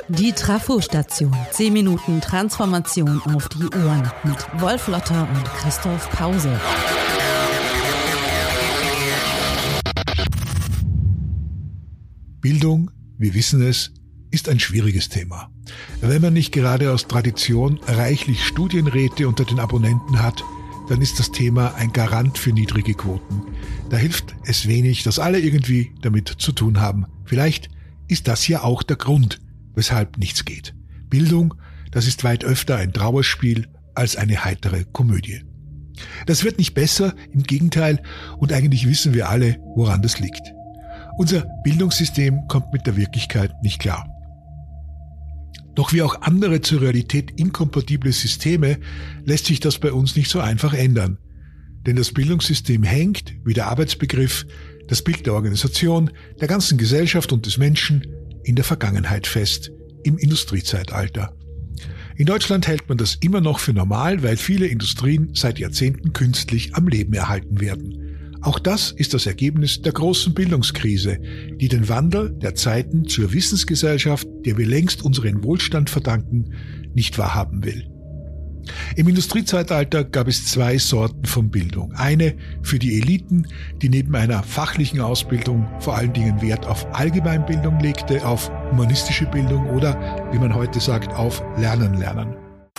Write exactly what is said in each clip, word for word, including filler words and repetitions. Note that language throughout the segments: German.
Die Trafo-Station. zehn Minuten Transformation auf die Ohren mit Wolf Lotter und Christoph Pause. Bildung, wir wissen es, ist ein schwieriges Thema. Wenn man nicht gerade aus Tradition reichlich Studienräte unter den Abonnenten hat, dann ist das Thema ein Garant für niedrige Quoten. Da hilft es wenig, dass alle irgendwie damit zu tun haben. Vielleicht ist das ja auch der Grund, weshalb nichts geht. Bildung, das ist weit öfter ein Trauerspiel als eine heitere Komödie. Das wird nicht besser, im Gegenteil, und eigentlich wissen wir alle, woran das liegt. Unser Bildungssystem kommt mit der Wirklichkeit nicht klar. Doch wie auch andere zur Realität inkompatible Systeme lässt sich das bei uns nicht so einfach ändern. Denn das Bildungssystem hängt, wie der Arbeitsbegriff, das Bild der Organisation, der ganzen Gesellschaft und des Menschen in der Vergangenheit fest, im Industriezeitalter. In Deutschland hält man das immer noch für normal, weil viele Industrien seit Jahrzehnten künstlich am Leben erhalten werden. Auch das ist das Ergebnis der großen Bildungskrise, die den Wandel der Zeiten zur Wissensgesellschaft, der wir längst unseren Wohlstand verdanken, nicht wahrhaben will. Im Industriezeitalter gab es zwei Sorten von Bildung. Eine für die Eliten, die neben einer fachlichen Ausbildung vor allen Dingen Wert auf Allgemeinbildung legte, auf humanistische Bildung oder, wie man heute sagt, auf Lernen lernen.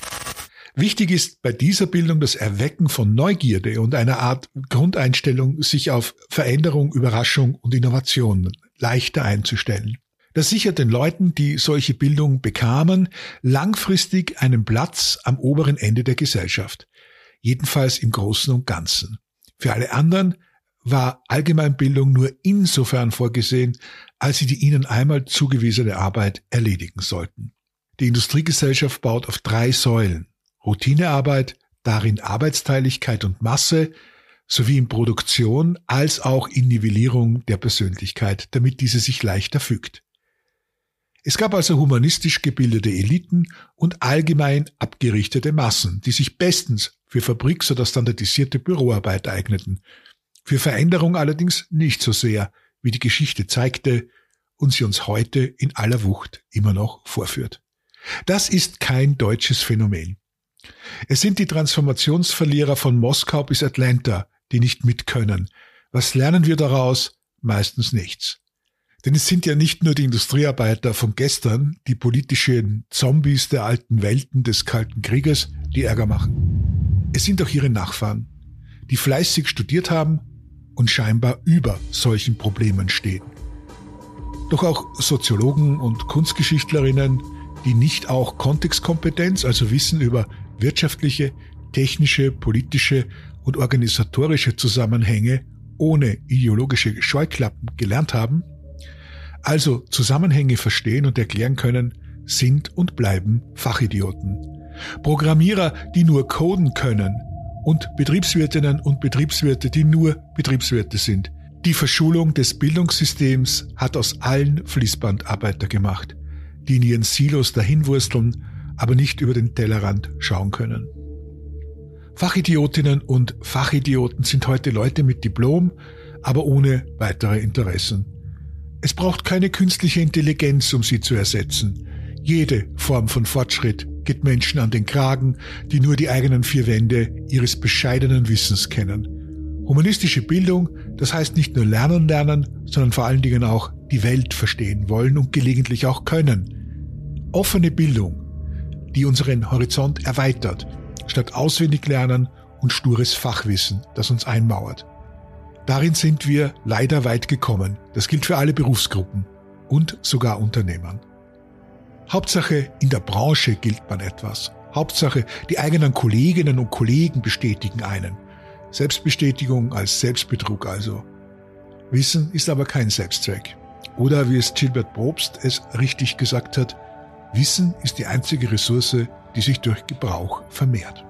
Wichtig ist bei dieser Bildung das Erwecken von Neugierde und einer Art Grundeinstellung, sich auf Veränderung, Überraschung und Innovation leichter einzustellen. Das sichert den Leuten, die solche Bildung bekamen, langfristig einen Platz am oberen Ende der Gesellschaft. Jedenfalls im Großen und Ganzen. Für alle anderen war Allgemeinbildung nur insofern vorgesehen, als sie die ihnen einmal zugewiesene Arbeit erledigen sollten. Die Industriegesellschaft baut auf drei Säulen: Routinearbeit, darin Arbeitsteiligkeit und Masse, sowie in Produktion als auch in Nivellierung der Persönlichkeit, damit diese sich leichter fügt. Es gab also humanistisch gebildete Eliten und allgemein abgerichtete Massen, die sich bestens für Fabriks- oder standardisierte Büroarbeit eigneten. Für Veränderung allerdings nicht so sehr, wie die Geschichte zeigte und sie uns heute in aller Wucht immer noch vorführt. Das ist kein deutsches Phänomen. Es sind die Transformationsverlierer von Moskau bis Atlanta, die nicht mitkönnen. Was lernen wir daraus? Meistens nichts. Denn es sind ja nicht nur die Industriearbeiter von gestern, die politischen Zombies der alten Welten des Kalten Krieges, die Ärger machen. Es sind auch ihre Nachfahren, die fleißig studiert haben und scheinbar über solchen Problemen stehen. Doch auch Soziologen und Kunstgeschichtlerinnen, die nicht auch Kontextkompetenz, also Wissen über wirtschaftliche, technische, politische und organisatorische Zusammenhänge ohne ideologische Scheuklappen gelernt haben, also Zusammenhänge verstehen und erklären können, sind und bleiben Fachidioten. Programmierer, die nur coden können, und Betriebswirtinnen und Betriebswirte, die nur Betriebswirte sind. Die Verschulung des Bildungssystems hat aus allen Fließbandarbeiter gemacht, die in ihren Silos dahinwursteln, aber nicht über den Tellerrand schauen können. Fachidiotinnen und Fachidioten sind heute Leute mit Diplom, aber ohne weitere Interessen. Es braucht keine künstliche Intelligenz, um sie zu ersetzen. Jede Form von Fortschritt geht Menschen an den Kragen, die nur die eigenen vier Wände ihres bescheidenen Wissens kennen. Humanistische Bildung, das heißt nicht nur lernen lernen, sondern vor allen Dingen auch die Welt verstehen wollen und gelegentlich auch können. Offene Bildung, die unseren Horizont erweitert, statt auswendig lernen und stures Fachwissen, das uns einmauert. Darin sind wir leider weit gekommen. Das gilt für alle Berufsgruppen und sogar Unternehmern. Hauptsache, in der Branche gilt man etwas. Hauptsache, die eigenen Kolleginnen und Kollegen bestätigen einen. Selbstbestätigung als Selbstbetrug also. Wissen ist aber kein Selbstzweck. Oder wie es Gilbert Probst es richtig gesagt hat, Wissen ist die einzige Ressource, die sich durch Gebrauch vermehrt.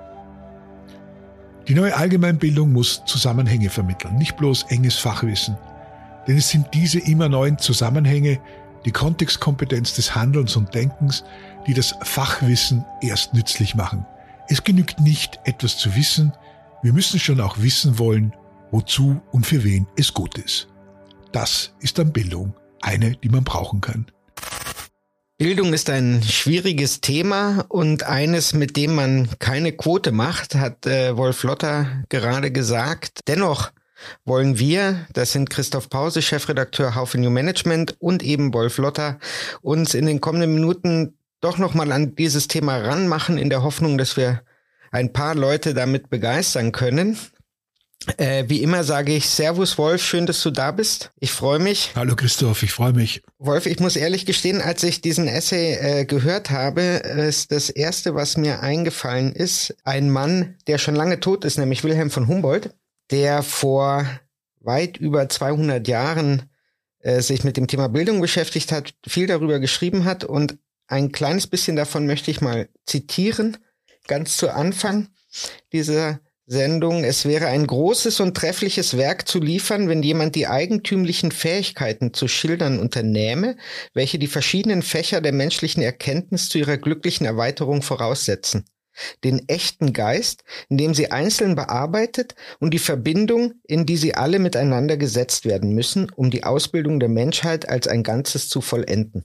Die neue Allgemeinbildung muss Zusammenhänge vermitteln, nicht bloß enges Fachwissen. Denn es sind diese immer neuen Zusammenhänge, die Kontextkompetenz des Handelns und Denkens, die das Fachwissen erst nützlich machen. Es genügt nicht, etwas zu wissen, wir müssen schon auch wissen wollen, wozu und für wen es gut ist. Das ist dann Bildung, eine, die man brauchen kann. Bildung ist ein schwieriges Thema und eines, mit dem man keine Quote macht, hat äh, Wolf Lotter gerade gesagt. Dennoch wollen wir, das sind Christoph Pause, Chefredakteur Haufe New Management, und eben Wolf Lotter, uns in den kommenden Minuten doch nochmal an dieses Thema ranmachen, in der Hoffnung, dass wir ein paar Leute damit begeistern können. Äh, wie immer sage ich Servus Wolf, schön, dass du da bist. Ich freue mich. Hallo Christoph, ich freue mich. Wolf, ich muss ehrlich gestehen, als ich diesen Essay äh, gehört habe, ist das Erste, was mir eingefallen ist, ein Mann, der schon lange tot ist, nämlich Wilhelm von Humboldt, der vor weit über zweihundert Jahren äh, sich mit dem Thema Bildung beschäftigt hat, viel darüber geschrieben hat, und ein kleines bisschen davon möchte ich mal zitieren, ganz zu Anfang dieser Sendung. Es wäre ein großes und treffliches Werk zu liefern, wenn jemand die eigentümlichen Fähigkeiten zu schildern unternähme, welche die verschiedenen Fächer der menschlichen Erkenntnis zu ihrer glücklichen Erweiterung voraussetzen. Den echten Geist, in dem sie einzeln bearbeitet, und die Verbindung, in die sie alle miteinander gesetzt werden müssen, um die Ausbildung der Menschheit als ein Ganzes zu vollenden.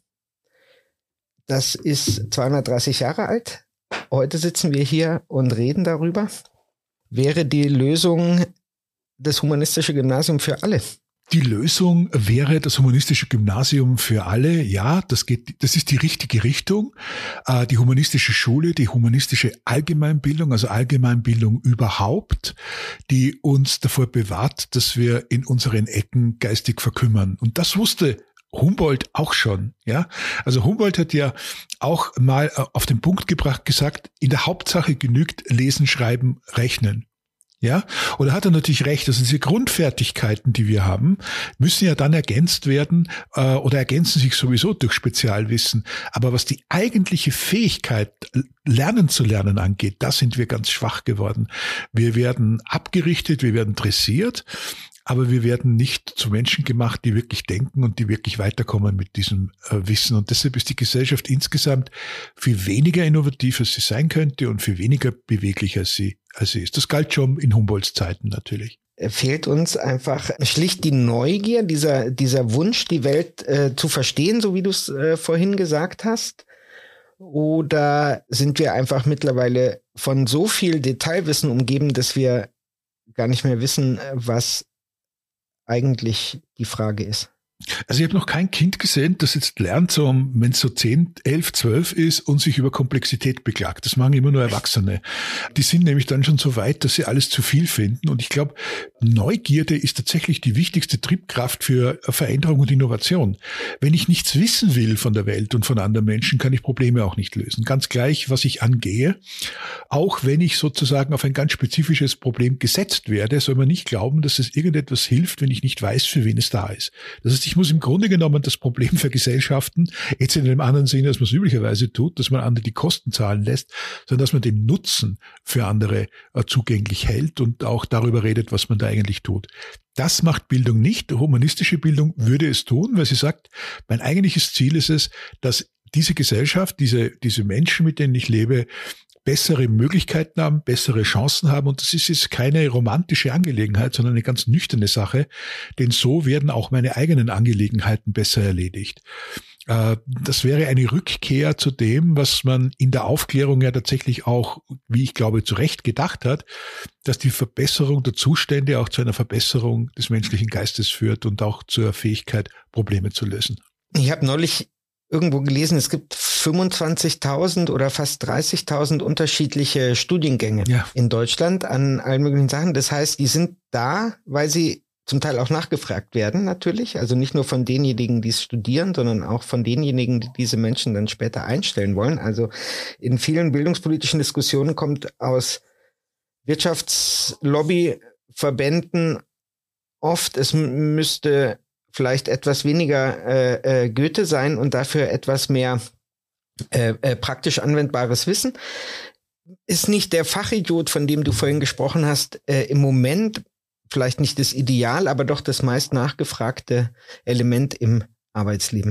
Das ist zweihundertdreißig Jahre alt. Heute sitzen wir hier und reden darüber. Wäre die Lösung das humanistische Gymnasium für alle? Die Lösung wäre das humanistische Gymnasium für alle. Ja, das geht, das ist die richtige Richtung. Äh, die humanistische Schule, die humanistische Allgemeinbildung, also Allgemeinbildung überhaupt, die uns davor bewahrt, dass wir in unseren Ecken geistig verkümmern. Und das wusste Humboldt auch schon, ja. Also Humboldt hat ja auch mal auf den Punkt gebracht gesagt, in der Hauptsache genügt Lesen, Schreiben, Rechnen. Ja, oder hat er natürlich recht, also diese Grundfertigkeiten, die wir haben, müssen ja dann ergänzt werden äh, oder ergänzen sich sowieso durch Spezialwissen. Aber was die eigentliche Fähigkeit, lernen zu lernen angeht, da sind wir ganz schwach geworden. Wir werden abgerichtet, wir werden dressiert, aber wir werden nicht zu Menschen gemacht, die wirklich denken und die wirklich weiterkommen mit diesem äh, Wissen. Und deshalb ist die Gesellschaft insgesamt viel weniger innovativ, als sie sein könnte, und viel weniger beweglich, als sie, als sie ist. Das galt schon in Humboldts Zeiten natürlich. Fehlt uns einfach schlicht die Neugier, dieser, dieser Wunsch, die Welt äh, zu verstehen, so wie du es äh, vorhin gesagt hast? Oder sind wir einfach mittlerweile von so viel Detailwissen umgeben, dass wir gar nicht mehr wissen, was eigentlich die Frage ist? Also ich habe noch kein Kind gesehen, das jetzt lernt, so wenn es so zehn, elf, zwölf ist und sich über Komplexität beklagt. Das machen immer nur Erwachsene. Die sind nämlich dann schon so weit, dass sie alles zu viel finden. Und ich glaube, Neugierde ist tatsächlich die wichtigste Triebkraft für Veränderung und Innovation. Wenn ich nichts wissen will von der Welt und von anderen Menschen, kann ich Probleme auch nicht lösen. Ganz gleich, was ich angehe. Auch wenn ich sozusagen auf ein ganz spezifisches Problem gesetzt werde, soll man nicht glauben, dass es irgendetwas hilft, wenn ich nicht weiß, für wen es da ist. Das heißt, ich muss im Grunde genommen das Problem vergesellschaften, jetzt in einem anderen Sinne, als man es üblicherweise tut, dass man andere die Kosten zahlen lässt, sondern dass man den Nutzen für andere äh, zugänglich hält und auch darüber redet, was man da eigentlich tut. Das macht Bildung nicht. Humanistische Bildung würde es tun, weil sie sagt, mein eigentliches Ziel ist es, dass diese Gesellschaft, diese, diese Menschen, mit denen ich lebe, bessere Möglichkeiten haben, bessere Chancen haben. Und das ist jetzt keine romantische Angelegenheit, sondern eine ganz nüchterne Sache. Denn so werden auch meine eigenen Angelegenheiten besser erledigt. Das wäre eine Rückkehr zu dem, was man in der Aufklärung ja tatsächlich auch, wie ich glaube, zu Recht gedacht hat, dass die Verbesserung der Zustände auch zu einer Verbesserung des menschlichen Geistes führt und auch zur Fähigkeit, Probleme zu lösen. Ich habe neulich irgendwo gelesen, es gibt fünfundzwanzigtausend oder fast dreißigtausend unterschiedliche Studiengänge ja. in Deutschland an allen möglichen Sachen. Das heißt, die sind da, weil sie zum Teil auch nachgefragt werden natürlich. Also nicht nur von denjenigen, die es studieren, sondern auch von denjenigen, die diese Menschen dann später einstellen wollen. Also in vielen bildungspolitischen Diskussionen kommt aus Wirtschaftslobbyverbänden oft, es m- müsste vielleicht etwas weniger äh, äh, Goethe sein und dafür etwas mehr äh, äh, praktisch anwendbares Wissen. Ist nicht der Fachidiot, von dem du vorhin gesprochen hast, äh, im Moment vielleicht nicht das Ideal, aber doch das meist nachgefragte Element im Arbeitsleben?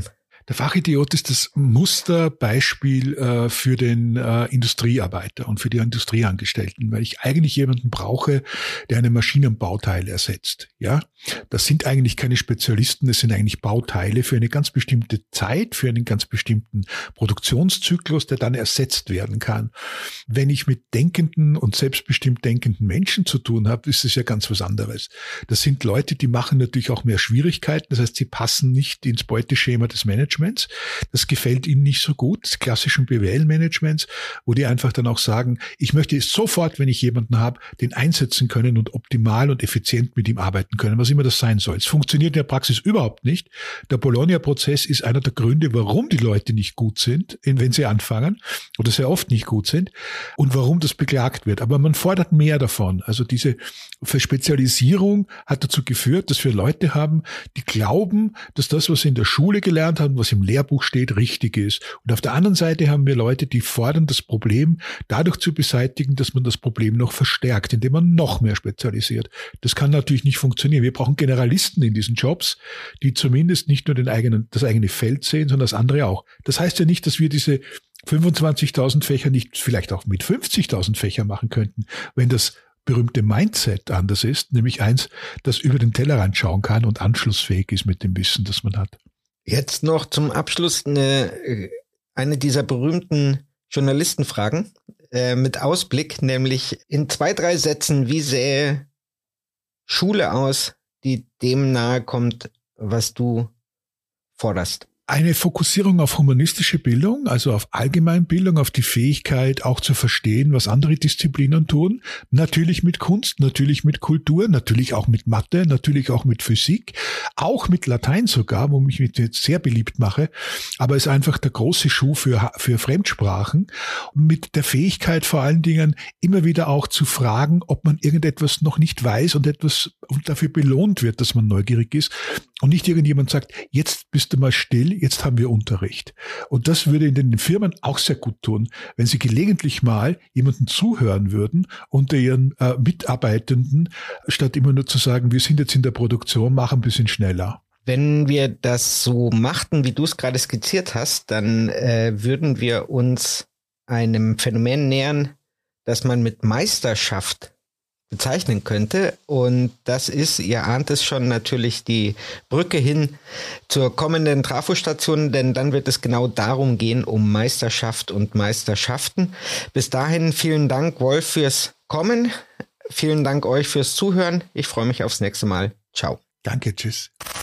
Der Fachidiot ist das Musterbeispiel äh, für den äh, Industriearbeiter und für die Industrieangestellten, weil ich eigentlich jemanden brauche, der eine Maschinenbauteile ersetzt. Ja, das sind eigentlich keine Spezialisten, das sind eigentlich Bauteile für eine ganz bestimmte Zeit, für einen ganz bestimmten Produktionszyklus, der dann ersetzt werden kann. Wenn ich mit denkenden und selbstbestimmt denkenden Menschen zu tun habe, ist es ja ganz was anderes. Das sind Leute, die machen natürlich auch mehr Schwierigkeiten, das heißt, sie passen nicht ins Beuteschema des Managements. Das gefällt ihnen nicht so gut, des klassischen B W L-Managements, wo die einfach dann auch sagen, ich möchte es sofort, wenn ich jemanden habe, den einsetzen können und optimal und effizient mit ihm arbeiten können, was immer das sein soll. Es funktioniert in der Praxis überhaupt nicht. Der Bologna-Prozess ist einer der Gründe, warum die Leute nicht gut sind, wenn sie anfangen oder sehr oft nicht gut sind und warum das beklagt wird. Aber man fordert mehr davon. Also diese Verspezialisierung hat dazu geführt, dass wir Leute haben, die glauben, dass das, was sie in der Schule gelernt haben, was im Lehrbuch steht, richtig ist. Und auf der anderen Seite haben wir Leute, die fordern, das Problem dadurch zu beseitigen, dass man das Problem noch verstärkt, indem man noch mehr spezialisiert. Das kann natürlich nicht funktionieren. Wir brauchen Generalisten in diesen Jobs, die zumindest nicht nur den eigenen, das eigene Feld sehen, sondern das andere auch. Das heißt ja nicht, dass wir diese fünfundzwanzigtausend Fächer nicht vielleicht auch mit fünfzigtausend Fächer machen könnten, wenn das berühmte Mindset anders ist, nämlich eins, das über den Tellerrand schauen kann und anschlussfähig ist mit dem Wissen, das man hat. Jetzt noch zum Abschluss eine, eine dieser berühmten Journalistenfragen äh, mit Ausblick, nämlich in zwei, drei Sätzen, wie sähe Schule aus, die dem nahe kommt, was du forderst? Eine Fokussierung auf humanistische Bildung, also auf Allgemeinbildung, auf die Fähigkeit auch zu verstehen, was andere Disziplinen tun. Natürlich mit Kunst, natürlich mit Kultur, natürlich auch mit Mathe, natürlich auch mit Physik, auch mit Latein sogar, wo ich mich jetzt sehr beliebt mache. Aber es ist einfach der große Schuh für, für Fremdsprachen. Mit der Fähigkeit vor allen Dingen immer wieder auch zu fragen, ob man irgendetwas noch nicht weiß und etwas und dafür belohnt wird, dass man neugierig ist. Und nicht irgendjemand sagt, jetzt bist du mal still, jetzt haben wir Unterricht. Und das würde in den Firmen auch sehr gut tun, wenn sie gelegentlich mal jemanden zuhören würden unter ihren äh, Mitarbeitenden, statt immer nur zu sagen, wir sind jetzt in der Produktion, machen ein bisschen schneller. Wenn wir das so machten, wie du es gerade skizziert hast, dann äh, würden wir uns einem Phänomen nähern, das man mit Meisterschaft bezeichnen könnte. Und das ist, ihr ahnt es schon, natürlich die Brücke hin zur kommenden Trafostation, denn dann wird es genau darum gehen, um Meisterschaft und Meisterschaften. Bis dahin vielen Dank, Wolf, fürs Kommen. Vielen Dank euch fürs Zuhören. Ich freue mich aufs nächste Mal. Ciao. Danke, tschüss.